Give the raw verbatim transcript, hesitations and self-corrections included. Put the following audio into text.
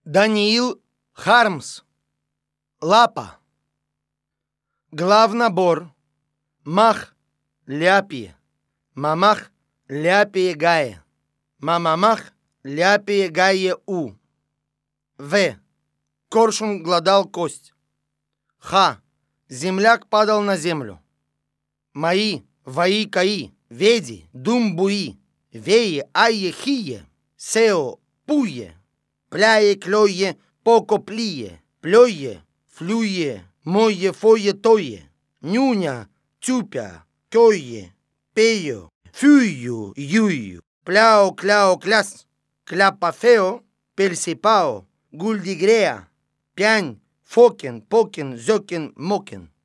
Даниил Хармс. Лапа. Главнабор. Мах ляпи. Мамах ляпи гае. Мамамах ляпи гае у. В. Коршун глодал кость. Х. Земляк падал на землю. Мои, вои каи, веди, думбуи, вее, айе, хие, сео, пуе, пляе, клёе, поко, плие, плёе, флюе, мое, фое, тое, нюня, тюпя, кёе, пею, фюю, юю, пляо, кляо, кляс, кляпафео, персипао, гульдигреа, пянь, фокен, покен, зёкен, мокен.